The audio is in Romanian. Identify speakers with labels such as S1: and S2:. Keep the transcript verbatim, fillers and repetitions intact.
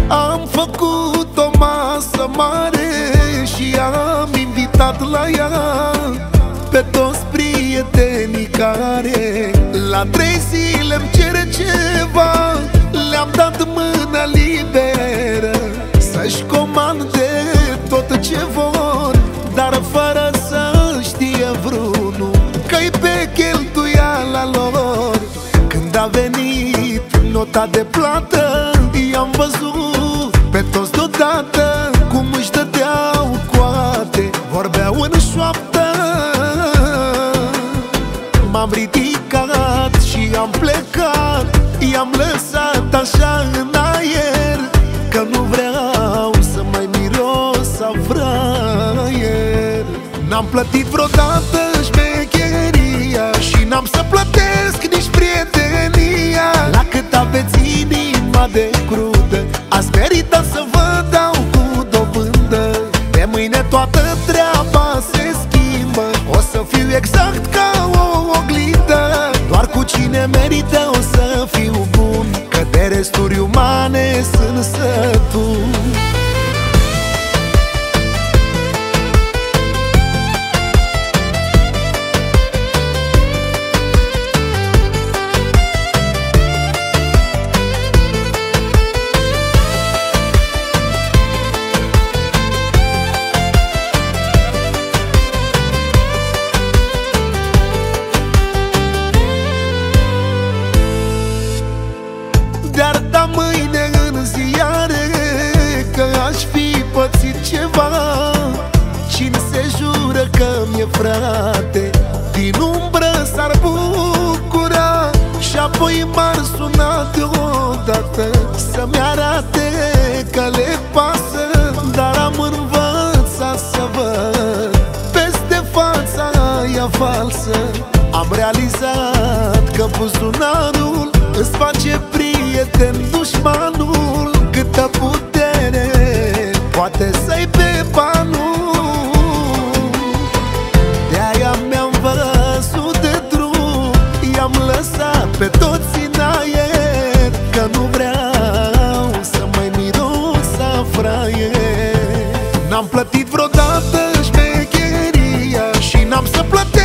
S1: Am făcut o masă mare și am invitat la ea pe toți prietenii care la trei zile îmi cere ceva. Le-am dat mâna liberă să-și comande tot ce vor, dar fără să știe vreunul că-i pe cheltuiala lor. Când a venit nota de plată, i-am văzut pe toți deodată cum își dădeau coate, vorbeau în șoaptă. M-am ridicat și am plecat, i-am lăsat așa în aer, că nu vreau să mai miros a fraier. N-am plătit vreodată șmecheria și n-am să plătesc nici prietenia. La cât aveți inima de crudă, ați meritat să vă dau cu dobândă. De mâine toată treaba se schimbă, o să fiu exact ca o oglindă. Doar cu cine merită o să fiu bun, că de resturi umane sunt sătul. De-ar da mâine în ziare că aș fi pățit ceva, cine se jură că mi-e frate, din umbră s-ar bucura. Și apoi m-ar suna deodată să-mi arate că le pasă, dar am învățat să văd peste fața aia falsă. Am realizat că buzunarul îți face prieten dușmanul, câtă putere poate să-i pe banul. De-aia mi-am văzut de drum, i-am lăsat pe toți în aer, că nu vreau să mai miros a fraier. N-am plătit vreodată șmecheria și n-am să plătesc